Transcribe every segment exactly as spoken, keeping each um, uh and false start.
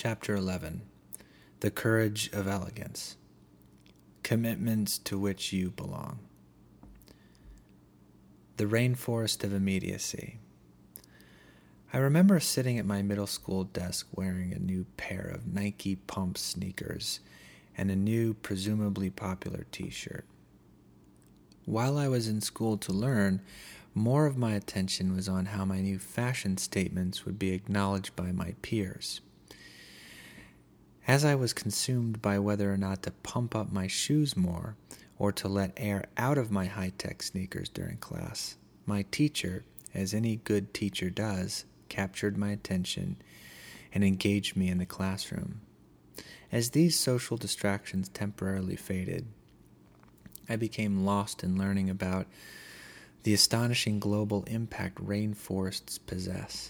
Chapter eleven. The Courage of Elegance. Commitments to which you belong. The Rainforest of Immediacy. I remember sitting at my middle school desk wearing a new pair of Nike Pump sneakers and a new, presumably popular t-shirt. While I was in school to learn, more of my attention was on how my new fashion statements would be acknowledged by my peers. As I was consumed by whether or not to pump up my shoes more or to let air out of my high-tech sneakers during class, my teacher, as any good teacher does, captured my attention and engaged me in the classroom. As these social distractions temporarily faded, I became lost in learning about the astonishing global impact rainforests possess.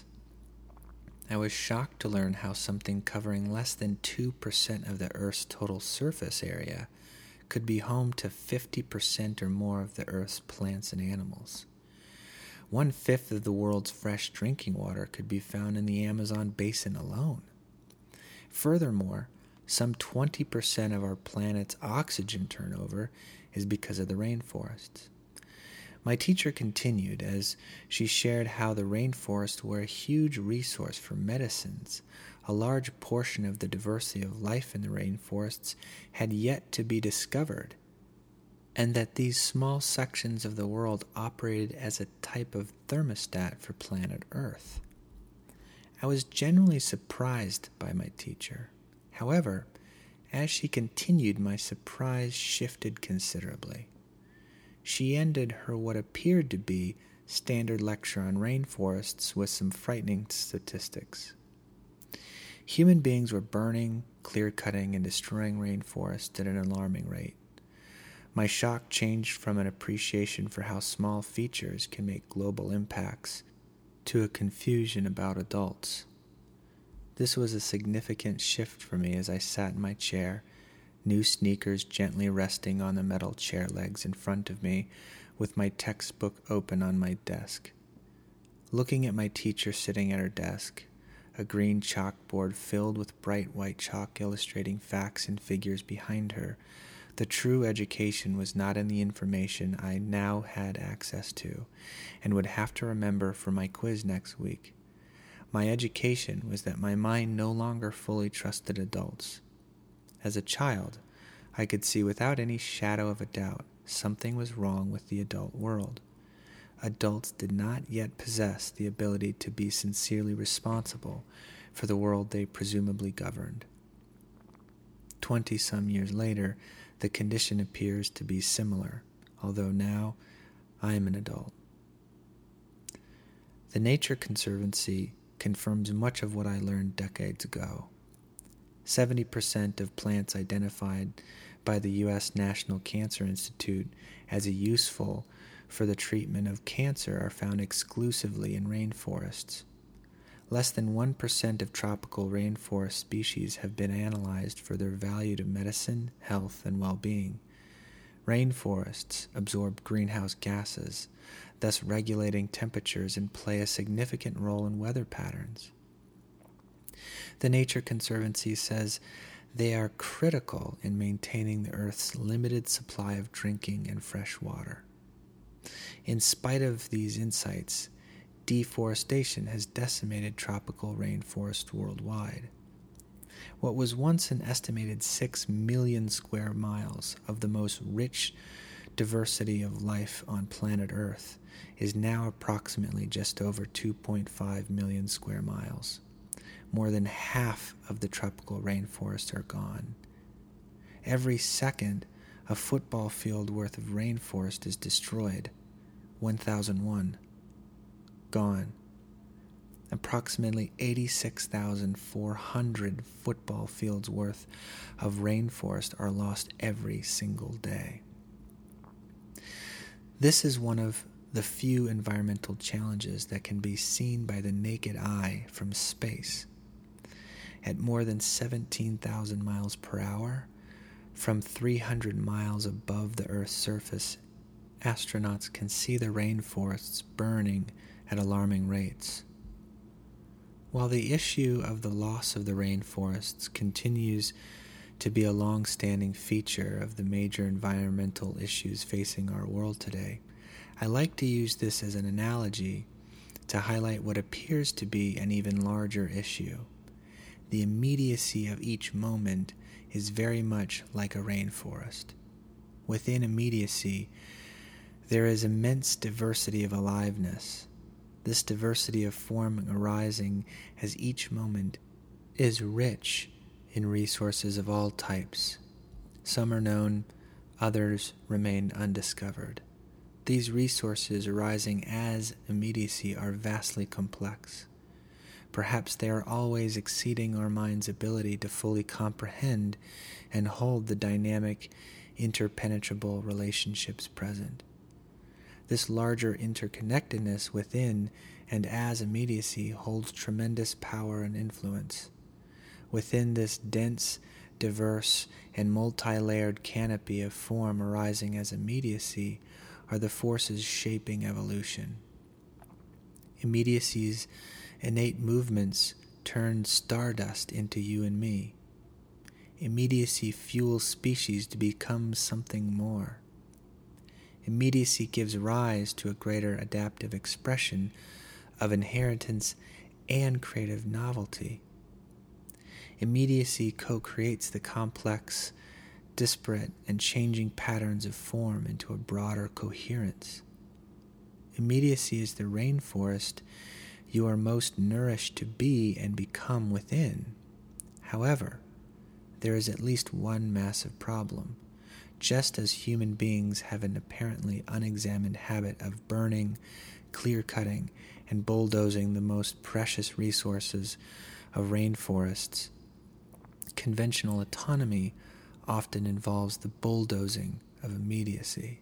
I was shocked to learn how something covering less than two percent of the Earth's total surface area could be home to fifty percent or more of the Earth's plants and animals. One-fifth of the world's fresh drinking water could be found in the Amazon basin alone. Furthermore, some twenty percent of our planet's oxygen turnover is because of the rainforests. My teacher continued as she shared how the rainforests were a huge resource for medicines. A large portion of the diversity of life in the rainforests had yet to be discovered, and that these small sections of the world operated as a type of thermostat for planet Earth. I was genuinely surprised by my teacher. However, as she continued, my surprise shifted considerably. She ended her what appeared to be standard lecture on rainforests with some frightening statistics. Human beings were burning, clear-cutting, and destroying rainforests at an alarming rate. My shock changed from an appreciation for how small features can make global impacts to a confusion about adults. This was a significant shift for me as I sat in my chair, new sneakers gently resting on the metal chair legs in front of me, with my textbook open on my desk. Looking at my teacher sitting at her desk, a green chalkboard filled with bright white chalk illustrating facts and figures behind her, the true education was not in the information I now had access to and would have to remember for my quiz next week. My education was that my mind no longer fully trusted adults. As a child, I could see without any shadow of a doubt something was wrong with the adult world. Adults did not yet possess the ability to be sincerely responsible for the world they presumably governed. Twenty-some years later, the condition appears to be similar, although now I am an adult. The Nature Conservancy confirms much of what I learned decades ago. seventy percent of plants identified by the U S National Cancer Institute as a useful for the treatment of cancer are found exclusively in rainforests. Less than one percent of tropical rainforest species have been analyzed for their value to medicine, health, and well-being. Rainforests absorb greenhouse gases, thus regulating temperatures and play a significant role in weather patterns. The Nature Conservancy says they are critical in maintaining the Earth's limited supply of drinking and fresh water. In spite of these insights, deforestation has decimated tropical rainforests worldwide. What was once an estimated six million square miles of the most rich diversity of life on planet Earth is now approximately just over two point five million square miles. More than half of the tropical rainforests are gone. Every second, a football field worth of rainforest is destroyed. one thousand one. Gone. Approximately eighty-six thousand four hundred football fields worth of rainforest are lost every single day. This is one of the few environmental challenges that can be seen by the naked eye from space. At more than seventeen thousand miles per hour, from three hundred miles above the Earth's surface, astronauts can see the rainforests burning at alarming rates. While the issue of the loss of the rainforests continues to be a long-standing feature of the major environmental issues facing our world today, I like to use this as an analogy to highlight what appears to be an even larger issue. The immediacy of each moment is very much like a rainforest. Within immediacy, there is immense diversity of aliveness. This diversity of form arising as each moment is rich in resources of all types. Some are known, others remain undiscovered. These resources arising as immediacy are vastly complex. Perhaps they are always exceeding our mind's ability to fully comprehend and hold the dynamic, interpenetrable relationships present. This larger interconnectedness within and as immediacy holds tremendous power and influence. Within this dense, diverse, and multi-layered canopy of form arising as immediacy are the forces shaping evolution. Immediacy's innate movements turn stardust into you and me. Immediacy fuels species to become something more. Immediacy gives rise to a greater adaptive expression of inheritance and creative novelty. Immediacy co-creates the complex, disparate, and changing patterns of form into a broader coherence. Immediacy is the rainforest you are most nourished to be and become within. However, there is at least one massive problem. Just as human beings have an apparently unexamined habit of burning, clear-cutting, and bulldozing the most precious resources of rainforests, conventional autonomy often involves the bulldozing of immediacy.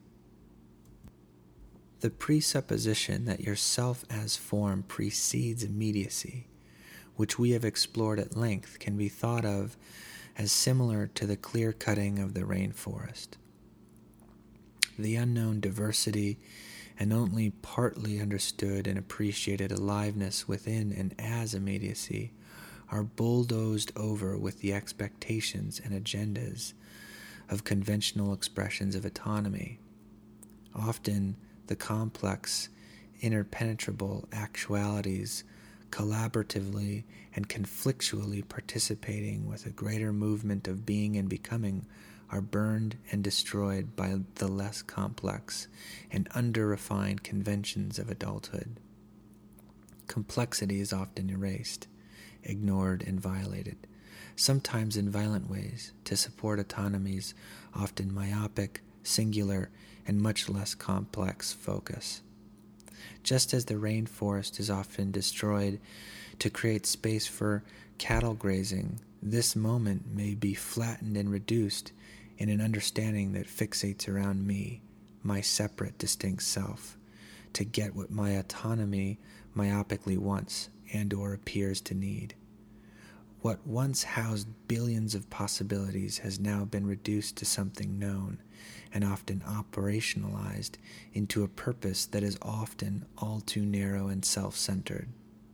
The presupposition that your self as form precedes immediacy, which we have explored at length, can be thought of as similar to the clear-cutting of the rainforest. The unknown diversity and only partly understood and appreciated aliveness within and as immediacy are bulldozed over with the expectations and agendas of conventional expressions of autonomy. Often, the complex, interpenetrable actualities collaboratively and conflictually participating with a greater movement of being and becoming are burned and destroyed by the less complex and under-refined conventions of adulthood. Complexity is often erased, ignored, and violated, sometimes in violent ways, to support autonomy's often myopic, singular, and much less complex focus. Just as the rainforest is often destroyed to create space for cattle grazing, this moment may be flattened and reduced in an understanding that fixates around me, my separate, distinct self, to get what my autonomy myopically wants and or appears to need. What once housed billions of possibilities has now been reduced to something known and often operationalized into a purpose that is often all too narrow and self-centered.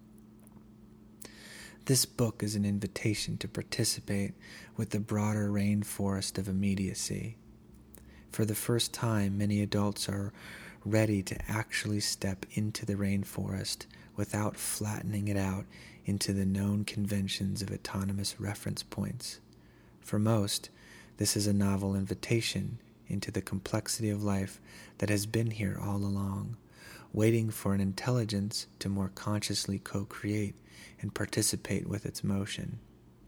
This book is an invitation to participate with the broader rainforest of immediacy. For the first time, many adults are ready to actually step into the rainforest without flattening it out into the known conventions of autonomous reference points. For most, this is a novel invitation into the complexity of life that has been here all along, waiting for an intelligence to more consciously co-create and participate with its motion.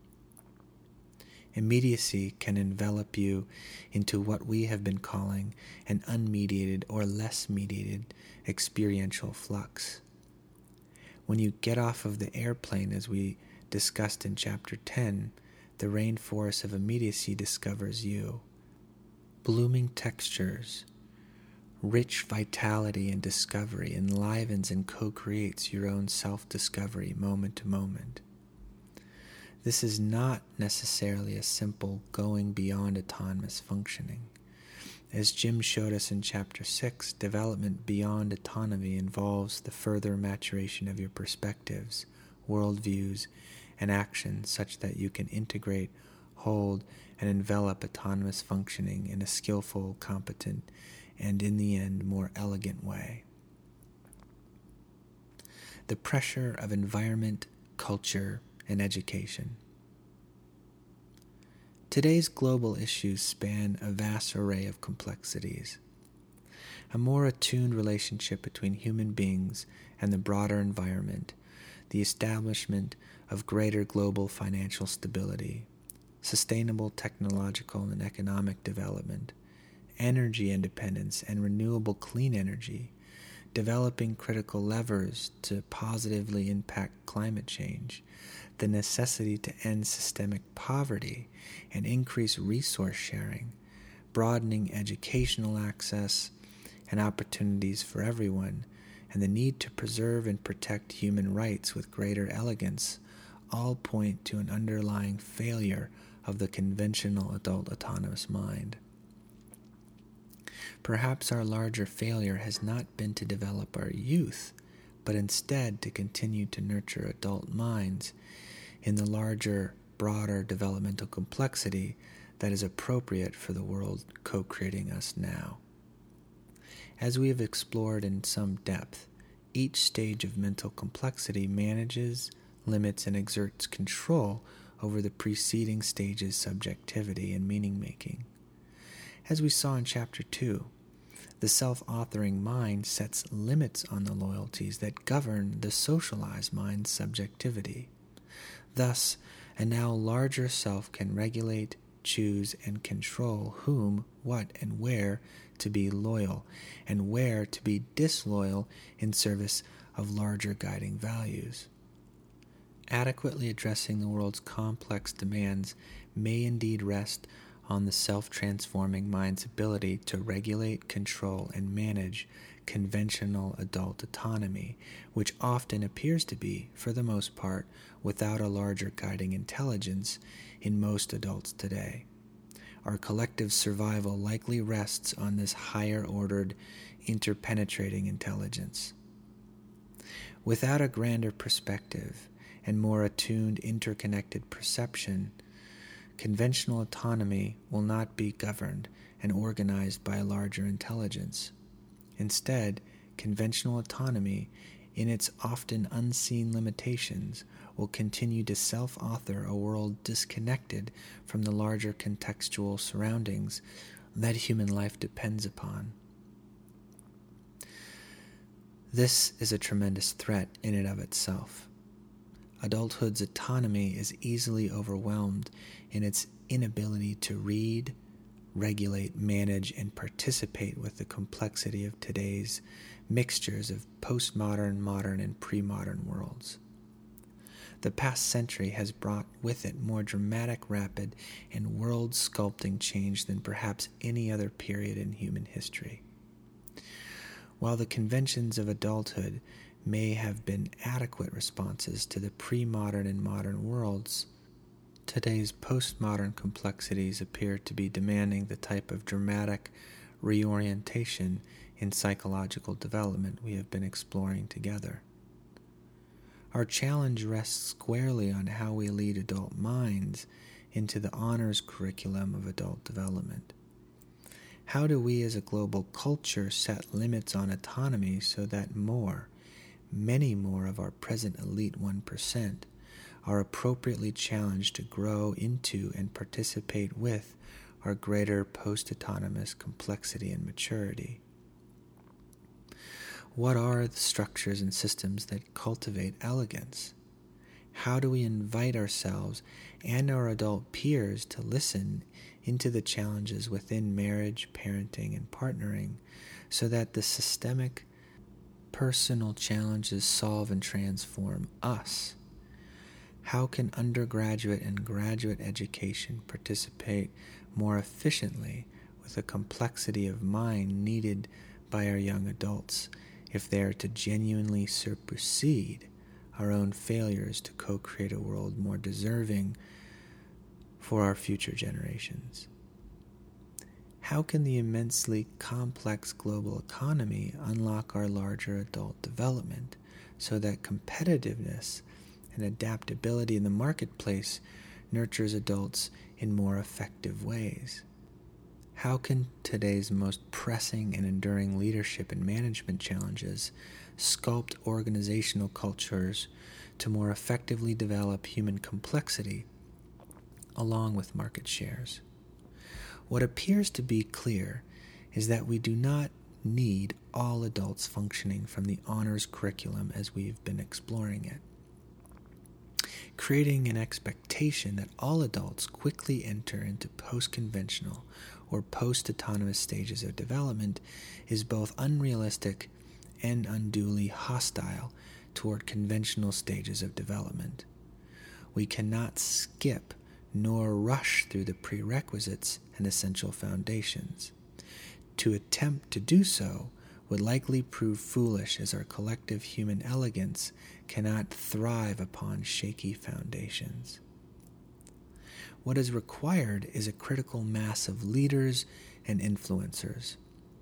Immediacy can envelop you into what we have been calling an unmediated or less mediated experiential flux. When you get off of the airplane, as we discussed in Chapter ten, the rainforest of immediacy discovers you. Blooming textures, rich vitality and discovery enlivens and co-creates your own self-discovery moment to moment. This is not necessarily a simple going beyond autonomous functioning. As Jim showed us in Chapter six, development beyond autonomy involves the further maturation of your perspectives, worldviews, and actions such that you can integrate, hold, and envelop autonomous functioning in a skillful, competent, and in the end, more elegant way. The pressure of environment, culture, and education. Today's global issues span a vast array of complexities. A more attuned relationship between human beings and the broader environment, the establishment of greater global financial stability, sustainable technological and economic development, energy independence and renewable clean energy, developing critical levers to positively impact climate change, the necessity to end systemic poverty and increase resource sharing, broadening educational access and opportunities for everyone, and the need to preserve and protect human rights with greater elegance all point to an underlying failure of the conventional adult autonomous mind. Perhaps our larger failure has not been to develop our youth, but instead to continue to nurture adult minds in the larger, broader developmental complexity that is appropriate for the world co-creating us now. As we have explored in some depth, each stage of mental complexity manages, limits, and exerts control over the preceding stage's subjectivity and meaning-making. As we saw in Chapter two, the self-authoring mind sets limits on the loyalties that govern the socialized mind's subjectivity. Thus, a now larger self can regulate, choose, and control whom, what, and where to be loyal, and where to be disloyal in service of larger guiding values. Adequately addressing the world's complex demands may indeed rest on the self-transforming mind's ability to regulate, control, and manage conventional adult autonomy, which often appears to be, for the most part, without a larger guiding intelligence in most adults today. Our collective survival likely rests on this higher-ordered, interpenetrating intelligence. Without a grander perspective and more attuned, interconnected perception, conventional autonomy will not be governed and organized by a larger intelligence. Instead, conventional autonomy, in its often unseen limitations, will continue to self-author a world disconnected from the larger contextual surroundings that human life depends upon. This is a tremendous threat in and of itself. Adulthood's autonomy is easily overwhelmed in its inability to read, regulate, manage, and participate with the complexity of today's mixtures of postmodern, modern, and pre-modern worlds. The past century has brought with it more dramatic, rapid, and world-sculpting change than perhaps any other period in human history. While the conventions of adulthood may have been adequate responses to the pre-modern and modern worlds, today's postmodern complexities appear to be demanding the type of dramatic reorientation in psychological development we have been exploring together. Our challenge rests squarely on how we lead adult minds into the honors curriculum of adult development. How do we as a global culture set limits on autonomy so that more, many more of our present elite one percent are appropriately challenged to grow into and participate with our greater post-autonomous complexity and maturity? What are the structures and systems that cultivate elegance? How do we invite ourselves and our adult peers to listen into the challenges within marriage, parenting, and partnering so that the systemic, personal challenges solve and transform us? How can undergraduate and graduate education participate more efficiently with the complexity of mind needed by our young adults if they are to genuinely supersede our own failures to co-create a world more deserving for our future generations? How can the immensely complex global economy unlock our larger adult development so that competitiveness and adaptability in the marketplace nurtures adults in more effective ways. How can today's most pressing and enduring leadership and management challenges sculpt organizational cultures to more effectively develop human complexity along with market shares? What appears to be clear is that we do not need all adults functioning from the honors curriculum as we've been exploring it. Creating an expectation that all adults quickly enter into post-conventional or post-autonomous stages of development is both unrealistic and unduly hostile toward conventional stages of development. We cannot skip nor rush through the prerequisites and essential foundations. To attempt to do so would likely prove foolish, as our collective human elegance cannot thrive upon shaky foundations. What is required is a critical mass of leaders and influencers.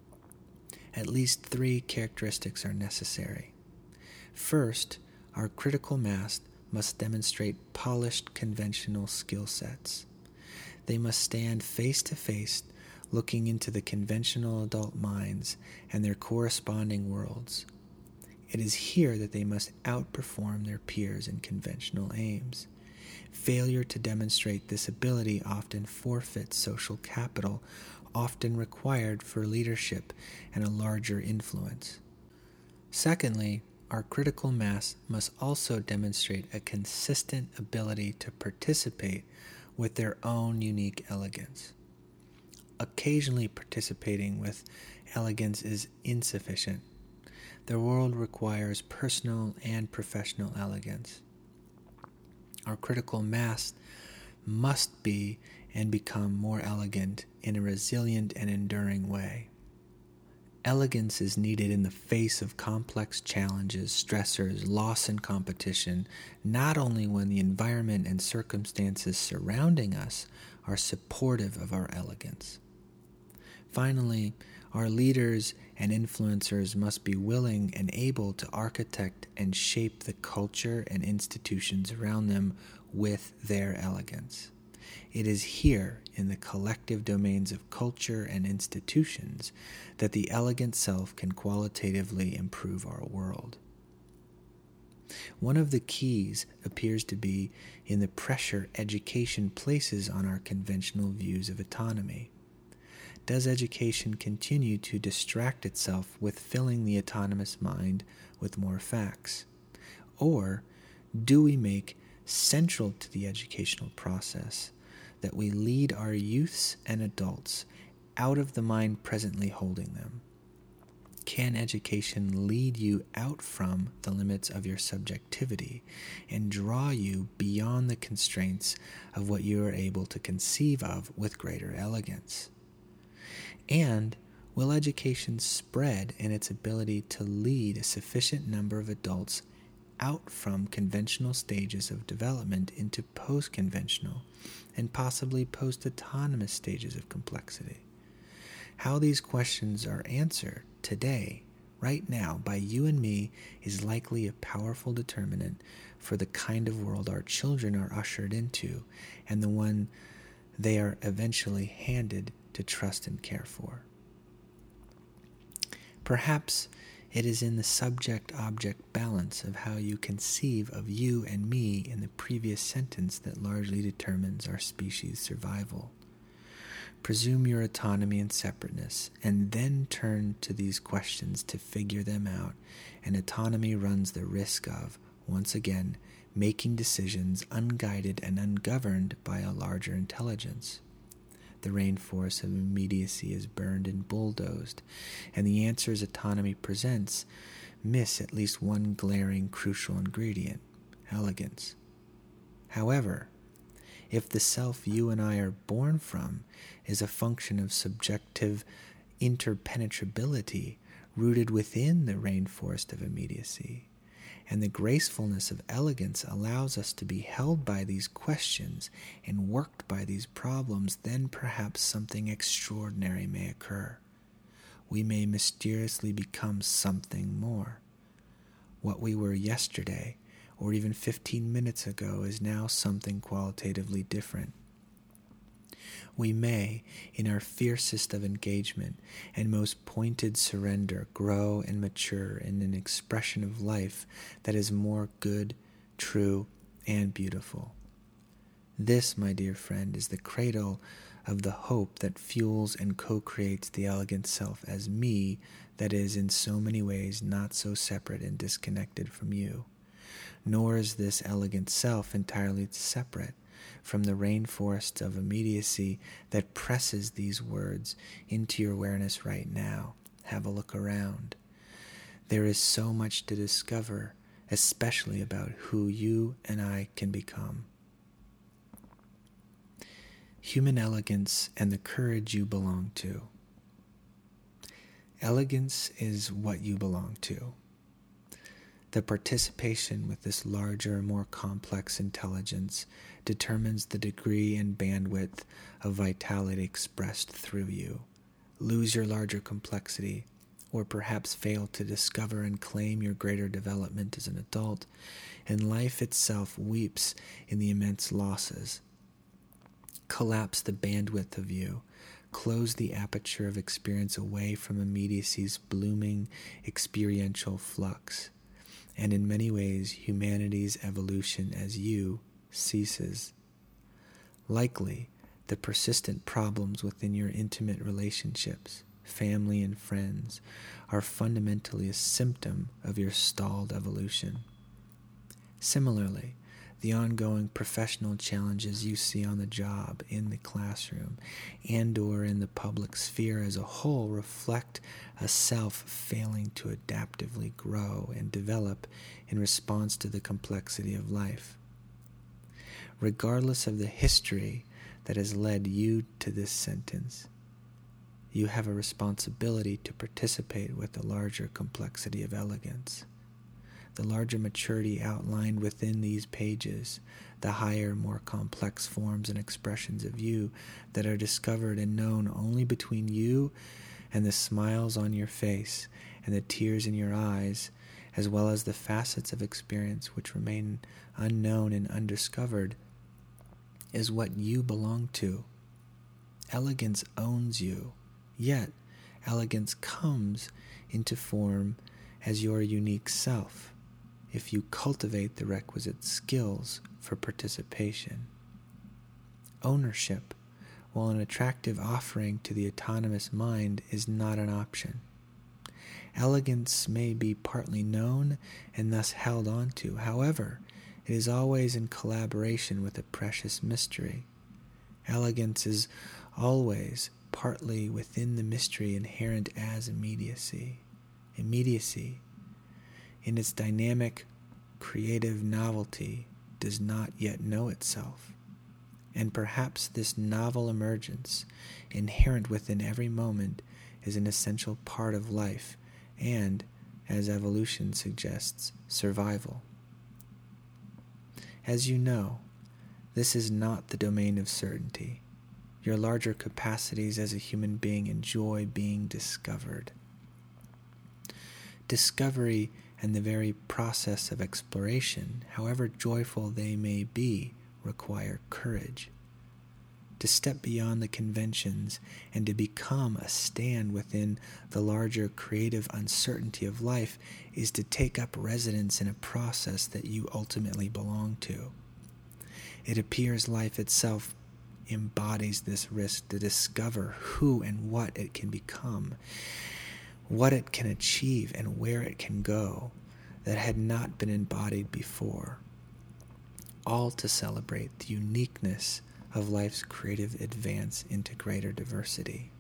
At least three characteristics are necessary. First, our critical mass must demonstrate polished conventional skill sets. They must stand face to face, looking into the conventional adult minds and their corresponding worlds. It is here that they must outperform their peers in conventional aims. Failure to demonstrate this ability often forfeits social capital, often required for leadership and a larger influence. Secondly, our critical mass must also demonstrate a consistent ability to participate with their own unique elegance. Occasionally participating with elegance is insufficient. The world requires personal and professional elegance. Our critical mass must be and become more elegant in a resilient and enduring way. Elegance is needed in the face of complex challenges, stressors, loss, and competition, not only when the environment and circumstances surrounding us are supportive of our elegance. Finally, our leaders and influencers must be willing and able to architect and shape the culture and institutions around them with their elegance. It is here, in the collective domains of culture and institutions, that the elegant self can qualitatively improve our world. One of the keys appears to be in the pressure education places on our conventional views of autonomy. Does education continue to distract itself with filling the autonomous mind with more facts? Or do we make central to the educational process that we lead our youths and adults out of the mind presently holding them? Can education lead you out from the limits of your subjectivity and draw you beyond the constraints of what you are able to conceive of with greater elegance? And will education spread in its ability to lead a sufficient number of adults out from conventional stages of development into post-conventional and possibly post-autonomous stages of complexity? How these questions are answered today, right now, by you and me is likely a powerful determinant for the kind of world our children are ushered into and the one they are eventually handed to trust and care for. Perhaps it is in the subject-object balance of how you conceive of you and me in the previous sentence that largely determines our species' survival. Presume your autonomy and separateness, and then turn to these questions to figure them out, and autonomy runs the risk of, once again, making decisions unguided and ungoverned by a larger intelligence. The rainforest of immediacy is burned and bulldozed, and the answers autonomy presents miss at least one glaring crucial ingredient: elegance. However, if the self you and I are born from is a function of subjective interpenetrability rooted within the rainforest of immediacy, and the gracefulness of elegance allows us to be held by these questions and worked by these problems, then perhaps something extraordinary may occur. We may mysteriously become something more. What we were yesterday, or even fifteen minutes ago is now something qualitatively different. We may, in our fiercest of engagement and most pointed surrender, grow and mature in an expression of life that is more good, true, and beautiful. This, my dear friend, is the cradle of the hope that fuels and co-creates the elegant self as me that is in so many ways not so separate and disconnected from you. Nor is this elegant self entirely separate from the rainforest of immediacy that presses these words into your awareness right now. Have a look around. There is so much to discover, especially about who you and I can become. Human elegance and the courage you belong to. Elegance is what you belong to. The participation with this larger, more complex intelligence determines the degree and bandwidth of vitality expressed through you. Lose your larger complexity, or perhaps fail to discover and claim your greater development as an adult, and life itself weeps in the immense losses. Collapse the bandwidth of you. Close the aperture of experience away from immediacy's blooming experiential flux. And in many ways, humanity's evolution as you ceases. Likely, the persistent problems within your intimate relationships, family and friends, are fundamentally a symptom of your stalled evolution. Similarly, the ongoing professional challenges you see on the job, in the classroom, and or in the public sphere as a whole reflect a self failing to adaptively grow and develop in response to the complexity of life. Regardless of the history that has led you to this sentence, you have a responsibility to participate with the larger complexity of elegance. The larger maturity outlined within these pages, the higher, more complex forms and expressions of you that are discovered and known only between you and the smiles on your face and the tears in your eyes, as well as the facets of experience which remain unknown and undiscovered, is what you belong to. Elegance owns you, yet elegance comes into form as your unique self, if you cultivate the requisite skills for participation. Ownership, while an attractive offering to the autonomous mind, is not an option. Elegance may be partly known and thus held on to. However, it is always in collaboration with a precious mystery. Elegance is always partly within the mystery inherent as immediacy. Immediacy, in its dynamic, creative novelty, does not yet know itself. And perhaps this novel emergence, inherent within every moment, is an essential part of life and, as evolution suggests, survival. As you know, this is not the domain of certainty. Your larger capacities as a human being enjoy being discovered. Discovery and the very process of exploration, however joyful they may be, require courage. To step beyond the conventions and to become a stand within the larger creative uncertainty of life is to take up residence in a process that you ultimately belong to. It appears life itself embodies this risk to discover who and what it can become, what it can achieve and where it can go that had not been embodied before, all to celebrate the uniqueness of life's creative advance into greater diversity.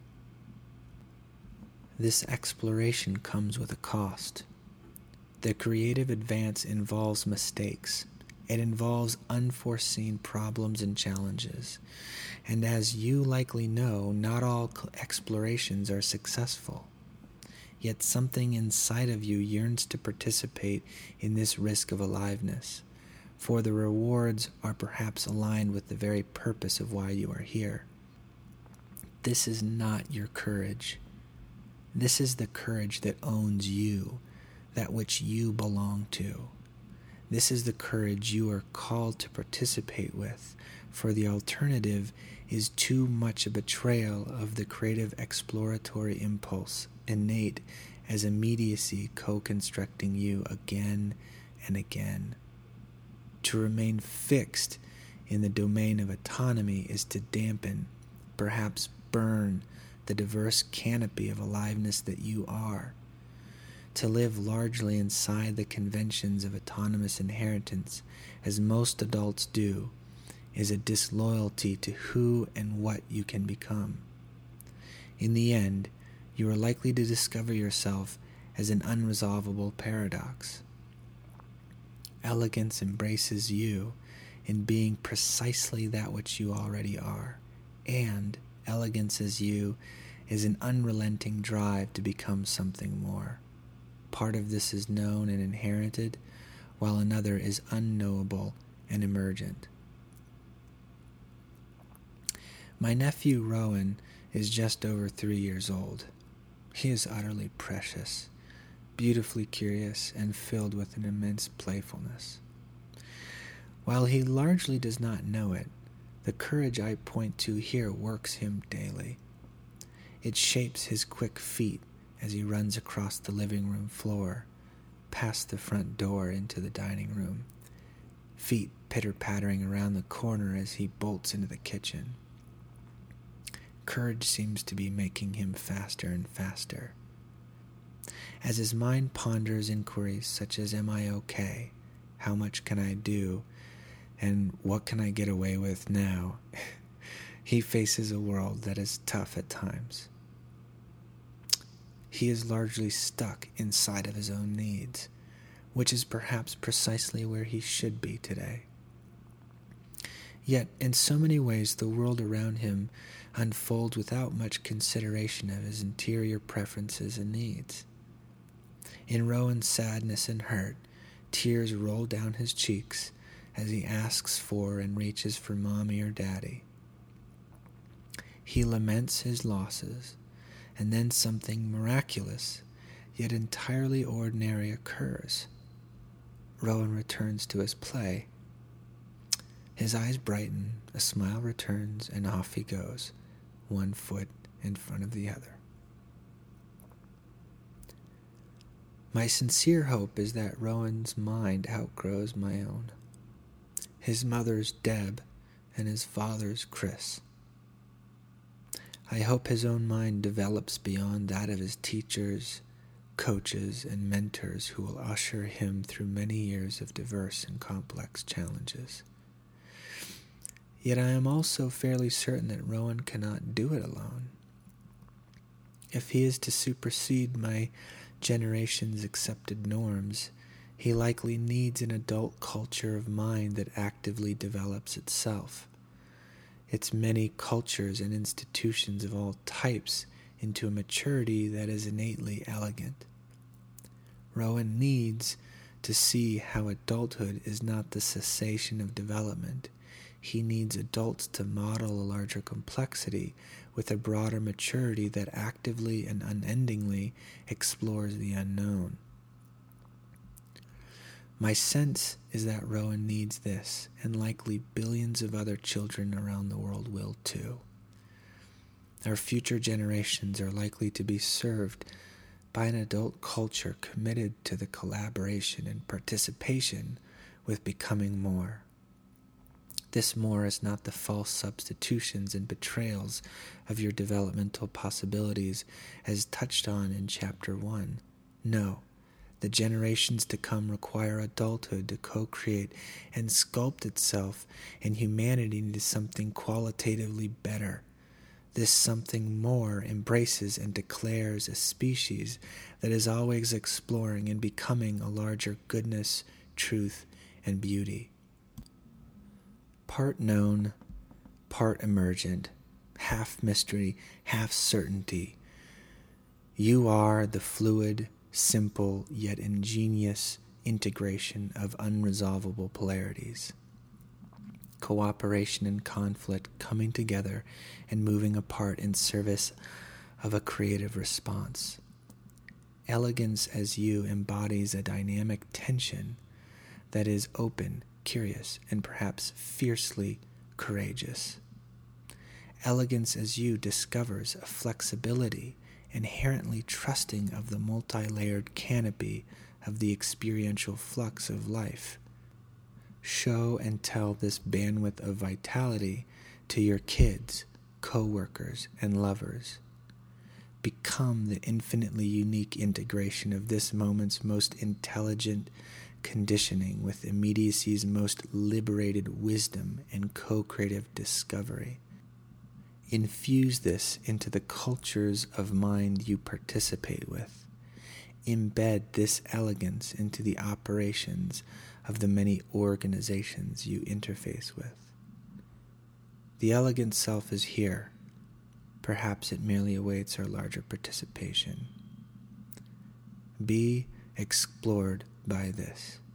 This exploration comes with a cost. The creative advance involves mistakes. It involves unforeseen problems and challenges. And as you likely know, not all explorations are successful. Yet something inside of you yearns to participate in this risk of aliveness, for the rewards are perhaps aligned with the very purpose of why you are here. This is not your courage. This is the courage that owns you, that which you belong to. This is the courage you are called to participate with, for the alternative is too much a betrayal of the creative exploratory impulse, innate as immediacy co-constructing you again and again. To remain fixed in the domain of autonomy is to dampen, perhaps burn, the diverse canopy of aliveness that you are. To live largely inside the conventions of autonomous inheritance, as most adults do, is a disloyalty to who and what you can become. In the end, you are likely to discover yourself as an unresolvable paradox. Elegance embraces you in being precisely that which you already are, and elegance as you is an unrelenting drive to become something more. Part of this is known and inherited, while another is unknowable and emergent. My nephew Rowan is just over three years old. He is utterly precious, beautifully curious, and filled with an immense playfulness. While he largely does not know it, the courage I point to here works him daily. It shapes his quick feet as he runs across the living room floor, past the front door into the dining room, feet pitter-pattering around the corner as he bolts into the kitchen. Courage seems to be making him faster and faster. As his mind ponders inquiries such as, am I okay? How much can I do? And what can I get away with now? He faces a world that is tough at times. He is largely stuck inside of his own needs, which is perhaps precisely where he should be today. Yet, in so many ways, the world around him unfolds without much consideration of his interior preferences and needs. In Rowan's sadness and hurt, tears roll down his cheeks as he asks for and reaches for mommy or daddy. He laments his losses, and then something miraculous, yet entirely ordinary, occurs. Rowan returns to his play. His eyes brighten, a smile returns, and off he goes, one foot in front of the other. My sincere hope is that Rowan's mind outgrows my own. His mother's Deb and his father's Chris. I hope his own mind develops beyond that of his teachers, coaches, and mentors who will usher him through many years of diverse and complex challenges. Yet I am also fairly certain that Rowan cannot do it alone. If he is to supersede my generation's accepted norms, he likely needs an adult culture of mind that actively develops itself, its many cultures and institutions of all types, into a maturity that is innately elegant. Rowan needs to see how adulthood is not the cessation of development. He needs adults to model a larger complexity with a broader maturity that actively and unendingly explores the unknown. My sense is that Rowan needs this, and likely billions of other children around the world will too. Our future generations are likely to be served by an adult culture committed to the collaboration and participation with becoming more. This more is not the false substitutions and betrayals of your developmental possibilities as touched on in Chapter one. No, the generations to come require adulthood to co-create and sculpt itself and humanity into something qualitatively better. This something more embraces and declares a species that is always exploring and becoming a larger goodness, truth, and beauty. Part known, part emergent, half mystery, half certainty. You are the fluid, simple, yet ingenious integration of unresolvable polarities. Cooperation and conflict coming together and moving apart in service of a creative response. Elegance as you embodies a dynamic tension that is open, curious, and perhaps fiercely courageous. Elegance as you discovers a flexibility inherently trusting of the multi-layered canopy of the experiential flux of life. Show and tell this bandwidth of vitality to your kids, co-workers, and lovers. Become the infinitely unique integration of this moment's most intelligent conditioning with immediacy's most liberated wisdom and co-creative discovery. Infuse this into the cultures of mind you participate with. Embed this elegance into the operations of the many organizations you interface with. The elegant self is here. Perhaps it merely awaits our larger participation. Be explored by this.